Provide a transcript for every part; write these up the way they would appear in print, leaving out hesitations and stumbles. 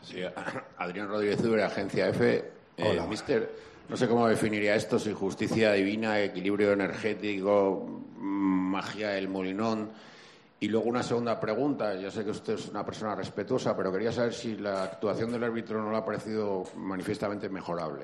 Sí, Adrián Rodríguez Ubre, Agencia F. Hola. Mister, no sé cómo definiría esto, si justicia divina, equilibrio energético, magia del Molinón. Y luego una segunda pregunta, yo sé que usted es una persona respetuosa, pero quería saber si la actuación del árbitro no le ha parecido manifiestamente mejorable.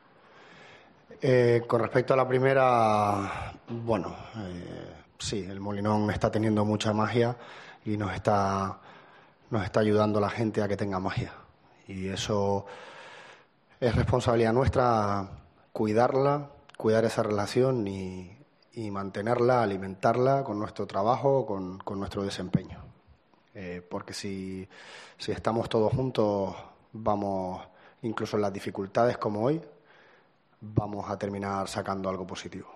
Con respecto a la primera, bueno, sí, el Molinón está teniendo mucha magia y nos está ayudando la gente a que tenga magia. Y eso es responsabilidad nuestra, cuidar esa relación y mantenerla, alimentarla con nuestro trabajo, con nuestro desempeño. Porque si estamos todos juntos, vamos, incluso en las dificultades como hoy, vamos a terminar sacando algo positivo.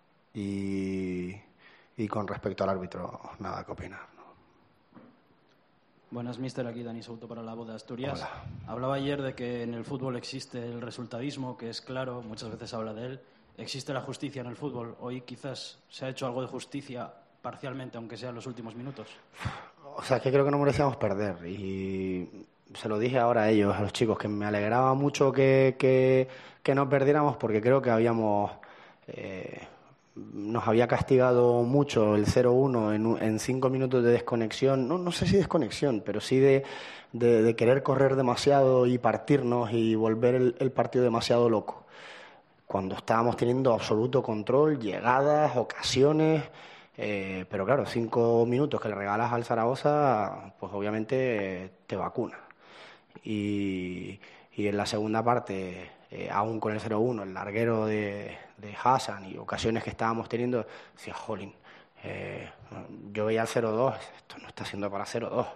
Y con respecto al árbitro, nada que opinar, ¿no? Buenas, mister. Aquí Dani Souto para La Voz de Asturias. Hola. Hablaba ayer de que en el fútbol existe el resultadismo, que es claro, muchas veces habla de él. Existe la justicia en el fútbol. Hoy quizás se ha hecho algo de justicia parcialmente, aunque sea en los últimos minutos. O sea, es que creo que no merecíamos perder. Y se lo dije ahora a ellos, a los chicos, que me alegraba mucho que no perdiéramos, porque creo que nos había castigado mucho el 0-1 en 5 minutos de desconexión. No sé si desconexión, pero sí de querer correr demasiado y partirnos y volver el partido demasiado loco. Cuando estábamos teniendo absoluto control, llegadas, ocasiones, pero claro, 5 minutos que le regalas al Zaragoza, pues obviamente te vacuna. Y en la segunda parte, aún con el 0-1, el larguero de Hassan y ocasiones que estábamos teniendo, decía, jolín, yo veía el 0-2, esto no está siendo para 0-2.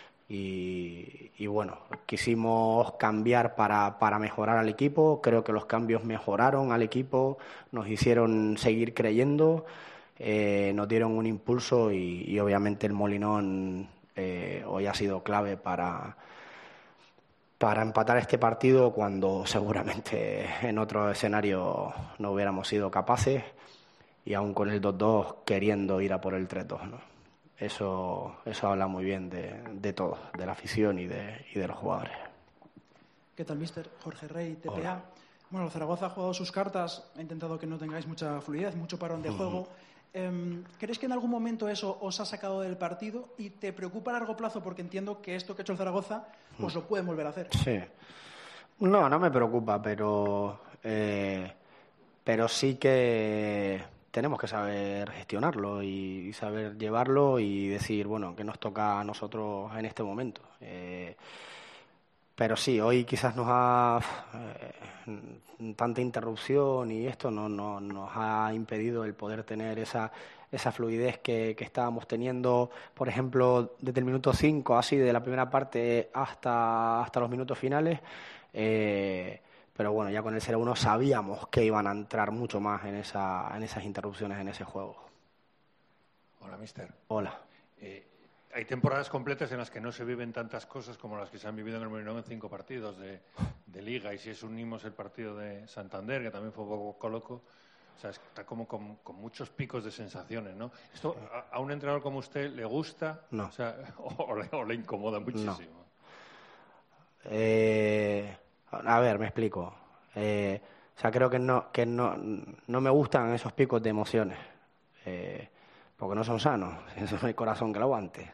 Y bueno, quisimos cambiar para mejorar al equipo. Creo que los cambios mejoraron al equipo, nos hicieron seguir creyendo, nos dieron un impulso y obviamente el Molinón hoy ha sido clave para empatar este partido cuando seguramente en otro escenario no hubiéramos sido capaces y aún con el 2-2 queriendo ir a por el 3-2, ¿no? Eso habla muy bien de todos, de la afición y de los jugadores. ¿Qué tal, mister? Jorge Rey, TPA. Hola. Bueno, el Zaragoza ha jugado sus cartas, ha intentado que no tengáis mucha fluidez, mucho parón de juego. ¿Crees que en algún momento eso os ha sacado del partido y te preocupa a largo plazo? Porque entiendo que esto que ha hecho el Zaragoza pues lo pueden volver a hacer. Sí. No me preocupa, pero sí que tenemos que saber gestionarlo y saber llevarlo y decir, bueno, que nos toca a nosotros en este momento. Pero sí, hoy quizás nos ha tanta interrupción y esto nos ha impedido el poder tener esa fluidez que estábamos teniendo, por ejemplo, desde el minuto 5, así de la primera parte hasta los minutos finales. Pero bueno, ya con el 0-1 sabíamos que iban a entrar mucho más en esas interrupciones en ese juego. Hola, mister. Hola. Hay temporadas completas en las que no se viven tantas cosas como las que se han vivido en el Molinón en 5 partidos de Liga. Y si eso unimos el partido de Santander, que también fue un poco loco, o sea, está como con muchos picos de sensaciones, ¿no? ¿Esto a un entrenador como usted le gusta? No. O sea, o le incomoda muchísimo. A ver, me explico. O sea, creo que no me gustan esos picos de emociones, porque no son sanos, eso no hay corazón que lo aguante.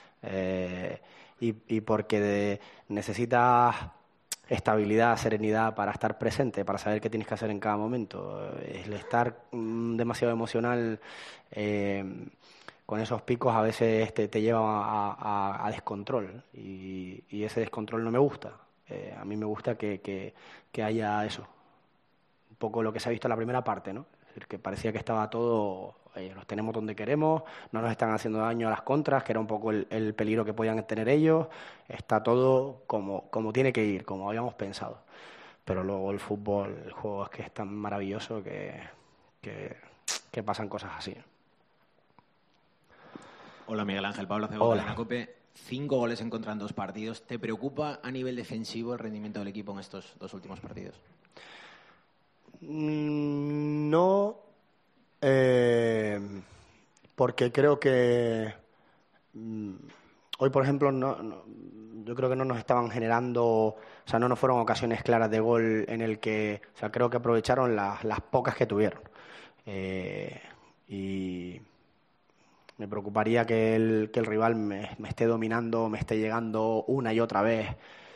Y porque necesitas estabilidad, serenidad para estar presente, para saber qué tienes que hacer en cada momento. El estar demasiado emocional con esos picos a veces te lleva a descontrol y ese descontrol no me gusta. A mí me gusta que haya eso, un poco lo que se ha visto en la primera parte, ¿no? Es decir, que parecía que estaba todo, los tenemos donde queremos, no nos están haciendo daño a las contras, que era un poco el peligro que podían tener ellos, está todo como tiene que ir, como habíamos pensado. Pero luego el fútbol, el juego es que es tan maravilloso que pasan cosas así. Hola, Miguel Ángel, Pablo Cebota, Hola. de la COPE. 5 goles en contra en 2 partidos. ¿Te preocupa a nivel defensivo el rendimiento del equipo en estos 2 últimos partidos? No, porque creo que hoy, por ejemplo, yo creo que no nos estaban generando, o sea, no nos fueron ocasiones claras de gol en el que, o sea, creo que aprovecharon las pocas que tuvieron. Y me preocuparía que el rival me esté dominando, me esté llegando una y otra vez.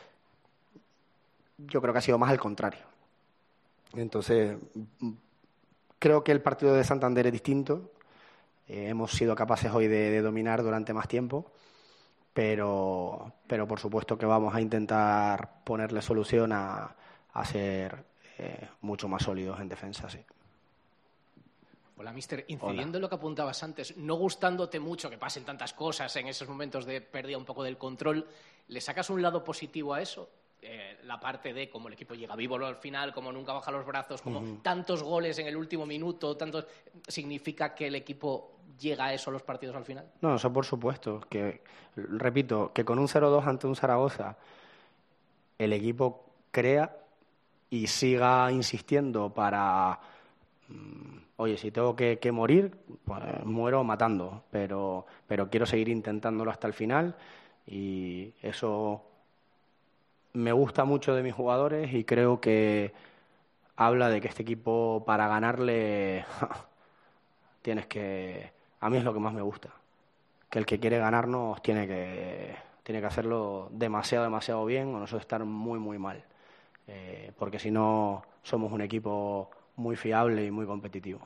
Yo creo que ha sido más al contrario. Entonces, creo que el partido de Santander es distinto. Hemos sido capaces hoy de dominar durante más tiempo, pero por supuesto que vamos a intentar ponerle solución a ser mucho más sólidos en defensa, sí. Hola, mister. Incidiendo en lo que apuntabas antes, no gustándote mucho que pasen tantas cosas en esos momentos de pérdida un poco del control, ¿le sacas un lado positivo a eso? La parte de cómo el equipo llega vivo al final, cómo nunca baja los brazos, como tantos goles en el último minuto, ¿significa que el equipo llega a eso los partidos al final? No, eso por supuesto. Que, repito, que con un 0-2 ante un Zaragoza el equipo crea y siga insistiendo para... Oye, si tengo que morir, pues muero matando, pero quiero seguir intentándolo hasta el final y eso me gusta mucho de mis jugadores y creo que habla de que este equipo para ganarle tienes que... A mí es lo que más me gusta, que el que quiere ganarnos tiene que hacerlo demasiado bien o nosotros estar muy mal, porque si no somos un equipo muy fiable y muy competitivo.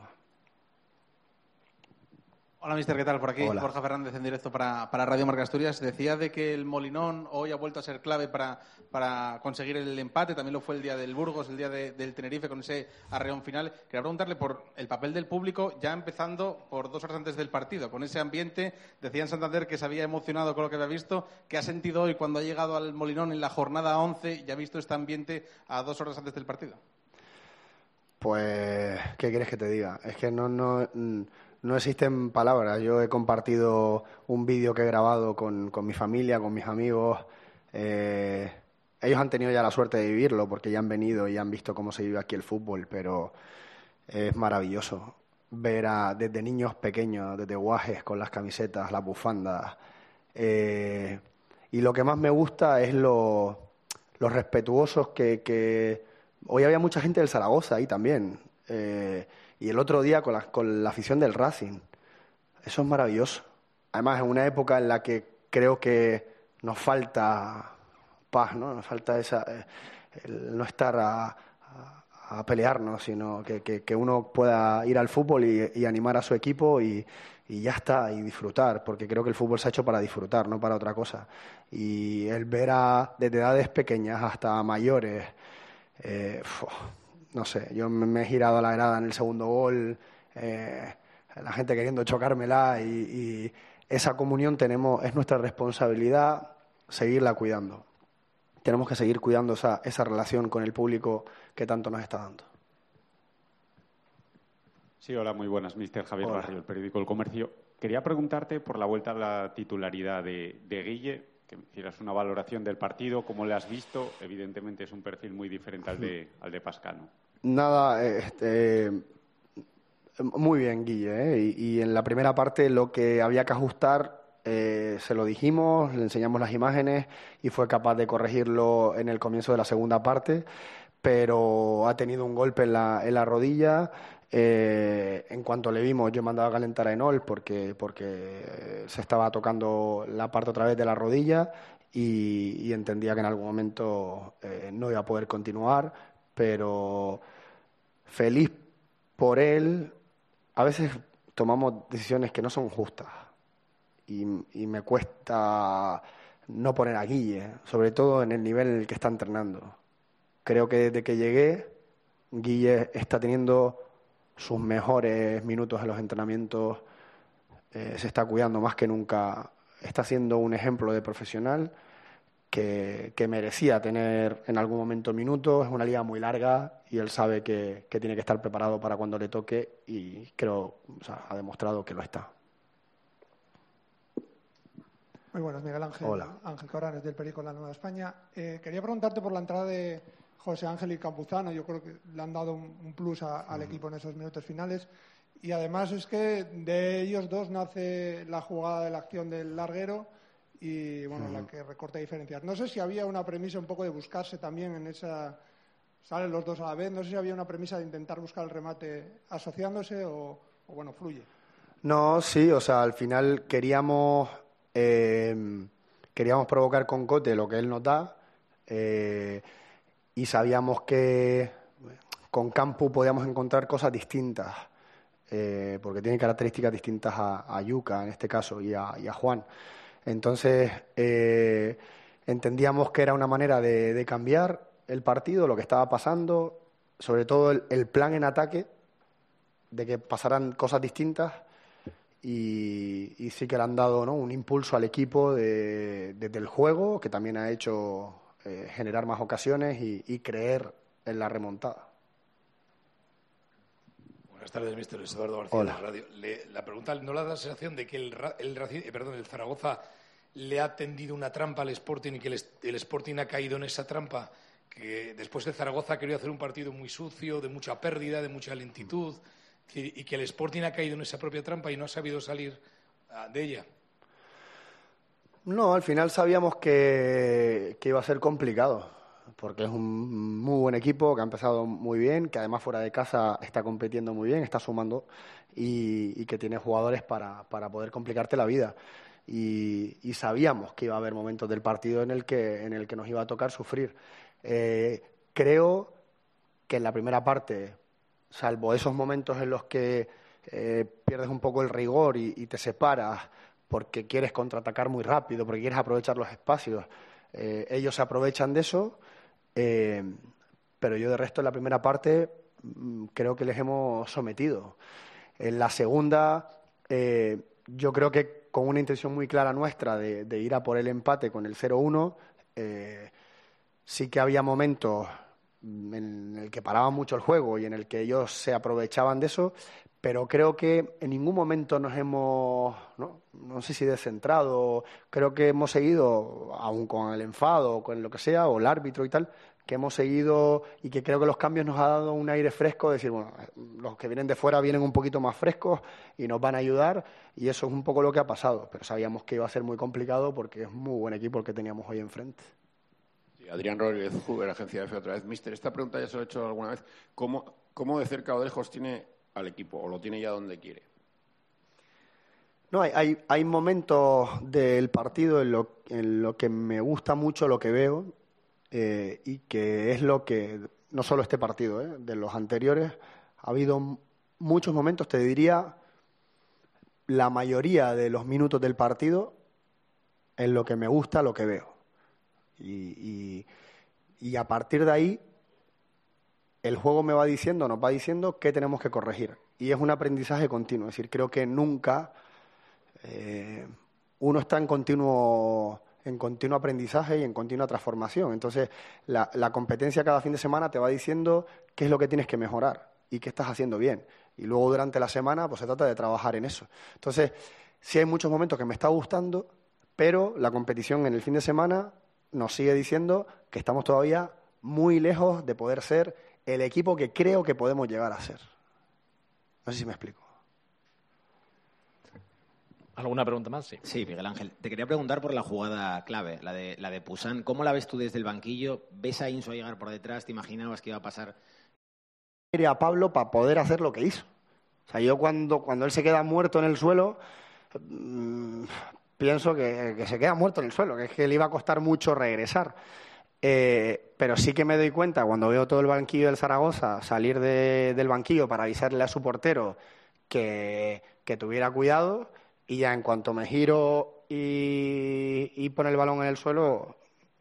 Hola, mister, ¿qué tal? Por aquí, Hola. Borja Fernández en directo para Radio Marca Asturias. Decía de que el Molinón hoy ha vuelto a ser clave para conseguir el empate. También lo fue el día del Burgos, el día del Tenerife, con ese arreón final. Quería preguntarle por el papel del público, ya empezando por 2 horas antes del partido. Con ese ambiente, decía en Santander que se había emocionado con lo que había visto. ¿Qué ha sentido hoy cuando ha llegado al Molinón en la jornada 11 y ha visto este ambiente a 2 horas antes del partido? Pues, ¿qué quieres que te diga? Es que no existen palabras. Yo he compartido un vídeo que he grabado con mi familia, con mis amigos. Ellos han tenido ya la suerte de vivirlo porque ya han venido y han visto cómo se vive aquí el fútbol, pero es maravilloso ver desde niños pequeños, desde guajes con las camisetas, las bufandas. Y lo que más me gusta es los respetuosos que... Hoy había mucha gente del Zaragoza ahí también. Y el otro día con la afición del Racing. Eso es maravilloso. Además, en una época en la que creo que nos falta paz, ¿no? Nos falta el no estar a pelearnos, sino que uno pueda ir al fútbol y animar a su equipo y ya está, y disfrutar, porque creo que el fútbol se ha hecho para disfrutar, no para otra cosa. Y el ver desde edades pequeñas hasta mayores... no sé, yo me he girado a la grada en el segundo gol, la gente queriendo chocármela y esa comunión es nuestra responsabilidad seguirla cuidando. Tenemos que seguir cuidando esa relación con el público que tanto nos está dando. Sí, hola, muy buenas, mister Javier Hola. Barrio, el periódico El Comercio. Quería preguntarte por la vuelta a la titularidad de Guille, que me hicieras una valoración del partido, cómo le has visto. Evidentemente es un perfil muy diferente al de Pascal, ¿no? Nada, muy bien, Guille, y en la primera parte lo que había que ajustar se lo dijimos, le enseñamos las imágenes y fue capaz de corregirlo en el comienzo de la segunda parte, pero ha tenido un golpe en la rodilla. En cuanto le vimos, yo mandaba a calentar a Enol porque se estaba tocando la parte otra vez de la rodilla y entendía que en algún momento no iba a poder continuar, pero feliz por él. A veces tomamos decisiones que no son justas y me cuesta no poner a Guille, sobre todo en el nivel en el que está entrenando. Creo que desde que llegué, Guille está teniendo sus mejores minutos en los entrenamientos, se está cuidando más que nunca, está siendo un ejemplo de profesional que merecía tener en algún momento minutos. Es una liga muy larga y él sabe que tiene que estar preparado para cuando le toque y creo, ha demostrado que lo está. Muy buenas, Miguel Ángel. Hola. Ángel Coranes, del periódico La Nueva España. Quería preguntarte por la entrada de José Ángel y Campuzano. Yo creo que le han dado un plus al equipo en esos minutos finales. Y además es que de ellos dos nace la jugada de la acción del larguero y bueno, la que recorta diferencias. No sé si había una premisa un poco de buscarse también en esa... Salen los dos a la vez, no sé si había una premisa de intentar buscar el remate asociándose o bueno, fluye. No, sí, o sea, al final queríamos provocar con Cote lo que él nos da y sabíamos que con Campu podíamos encontrar cosas distintas porque tiene características distintas a Yuka en este caso y a Juan. Entonces entendíamos que era una manera de cambiar el partido, lo que estaba pasando, sobre todo el plan en ataque, de que pasaran cosas distintas y sí que le han dado, ¿no?, un impulso al equipo desde el juego, que también ha hecho generar más ocasiones y creer en la remontada. Buenas tardes, mister Eduardo García. Hola. De Radio. La pregunta, ¿no le da la sensación de que el Zaragoza le ha tendido una trampa al Sporting y que el Sporting ha caído en esa trampa? Que después el Zaragoza ha querido hacer un partido muy sucio, de mucha pérdida, de mucha lentitud, y que el Sporting ha caído en esa propia trampa y no ha sabido salir de ella. No, al final sabíamos que iba a ser complicado, porque es un muy buen equipo, que ha empezado muy bien, que además fuera de casa está compitiendo muy bien, está sumando y que tiene jugadores para poder complicarte la vida. Y sabíamos que iba a haber momentos del partido en el que nos iba a tocar sufrir. Creo que en la primera parte, salvo esos momentos en los que pierdes un poco el rigor y te separas porque quieres contraatacar muy rápido, porque quieres aprovechar los espacios, ellos se aprovechan de eso, pero yo de resto en la primera parte creo que les hemos sometido. En la segunda, yo creo que con una intención muy clara nuestra de ir a por el empate con el 0-1, sí que había momentos en el que paraban mucho el juego y en el que ellos se aprovechaban de eso, pero creo que en ningún momento nos hemos, no sé si descentrado, creo que hemos seguido, aun con el enfado o con lo que sea, o el árbitro y tal, que hemos seguido y que creo que los cambios nos han dado un aire fresco, de decir, bueno, los que vienen de fuera vienen un poquito más frescos y nos van a ayudar, y eso es un poco lo que ha pasado, pero sabíamos que iba a ser muy complicado porque es muy buen equipo el que teníamos hoy enfrente. Adrián Rodríguez, Huber, Agencia F otra vez. Mister, esta pregunta ya se lo he hecho alguna vez. ¿Cómo de cerca o de lejos tiene al equipo o lo tiene ya donde quiere? No, hay momentos del partido en lo que me gusta mucho lo que veo y que es lo que, no solo este partido, de los anteriores, ha habido muchos momentos, te diría, la mayoría de los minutos del partido en lo que me gusta lo que veo. Y a partir de ahí el juego nos va diciendo qué tenemos que corregir, y es un aprendizaje continuo. Es decir, creo que nunca uno está en continuo aprendizaje y en continua transformación. Entonces la competencia cada fin de semana te va diciendo qué es lo que tienes que mejorar y qué estás haciendo bien, y luego durante la semana pues se trata de trabajar en eso. Entonces sí hay muchos momentos que me está gustando, pero la competición en el fin de semana nos sigue diciendo que estamos todavía muy lejos de poder ser el equipo que creo que podemos llegar a ser. No sé si me explico. ¿Alguna pregunta más? Sí. Sí, Miguel Ángel. Te quería preguntar por la jugada clave, la de Poussin. ¿Cómo la ves tú desde el banquillo? ¿Ves a Insua llegar por detrás? ¿Te imaginabas que iba a pasar? A Pablo para poder hacer lo que hizo. O sea, yo cuando él se queda muerto en el suelo, pienso que se queda muerto en el suelo, que es que le iba a costar mucho regresar. Pero sí que me doy cuenta cuando veo todo el banquillo del Zaragoza salir del banquillo para avisarle a su portero que tuviera cuidado, y ya en cuanto me giro y pone el balón en el suelo,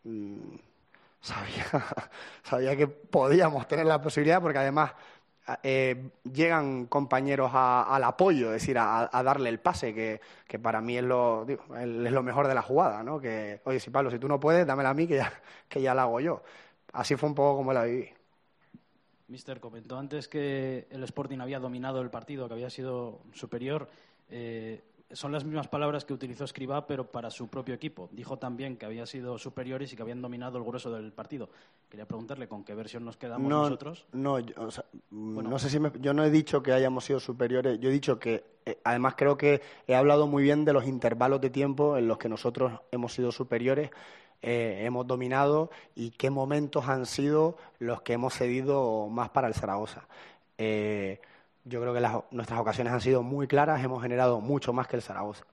sabía que podíamos tener la posibilidad, porque además llegan compañeros al apoyo, es decir, a darle el pase, que para mí es lo mejor de la jugada, ¿no? Que, oye, si Pablo, si tú no puedes, dámela a mí, que ya la hago yo. Así fue un poco como la viví. Mister, comentó antes que el Sporting había dominado el partido, que había sido superior. son las mismas palabras que utilizó Escribá, pero para su propio equipo. Dijo también que habían sido superiores y que habían dominado el grueso del partido. Quería preguntarle con qué versión nos quedamos nosotros. No, no sé si yo no he dicho que hayamos sido superiores. Yo he dicho que, además creo que he hablado muy bien de los intervalos de tiempo en los que nosotros hemos sido superiores, hemos dominado y qué momentos han sido los que hemos cedido más para el Zaragoza. Yo creo que nuestras ocasiones han sido muy claras, hemos generado mucho más que el Zaragoza.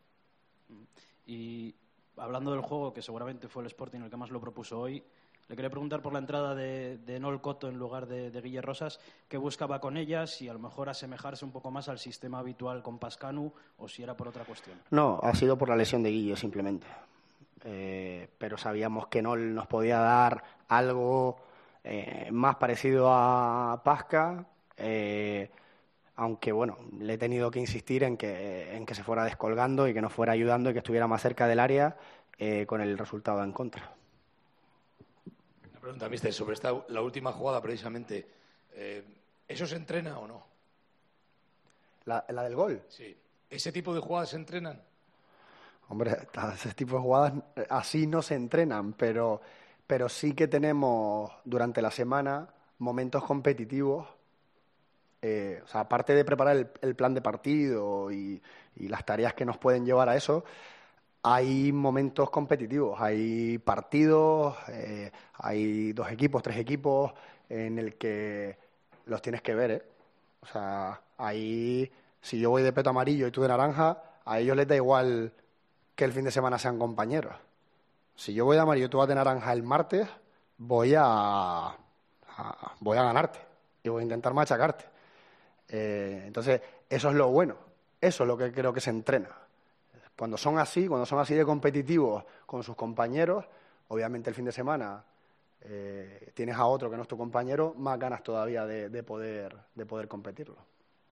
Y hablando del juego, que seguramente fue el Sporting el que más lo propuso hoy, le quería preguntar por la entrada de Nol Coto en lugar de Guille Rosas, qué buscaba con ellas y a lo mejor asemejarse un poco más al sistema habitual con Pascanu o si era por otra cuestión. No, ha sido por la lesión de Guille simplemente. Pero sabíamos que Nol nos podía dar algo más parecido a Pasca. Aunque bueno, le he tenido que insistir en que se fuera descolgando y que nos fuera ayudando y que estuviera más cerca del área con el resultado en contra. Una pregunta, mister, sobre la última jugada precisamente. ¿Eso se entrena o no? ¿La del gol? Sí. ¿Ese tipo de jugadas se entrenan? Hombre, ese tipo de jugadas así no se entrenan, pero sí que tenemos durante la semana momentos competitivos. O sea, aparte de preparar el plan de partido y las tareas que nos pueden llevar a eso, hay momentos competitivos, hay partidos, hay 2 equipos, 3 equipos en el que los tienes que ver, ¿eh? O sea, ahí, si yo voy de peto amarillo y tú de naranja, a ellos les da igual que el fin de semana sean compañeros. Si yo voy de amarillo y tú vas de naranja el martes, voy a ganarte y voy a intentar machacarte. Entonces, eso es lo bueno, eso es lo que creo que se entrena. Cuando son así de competitivos con sus compañeros, obviamente el fin de semana tienes a otro que no es tu compañero, más ganas todavía de poder competirlo.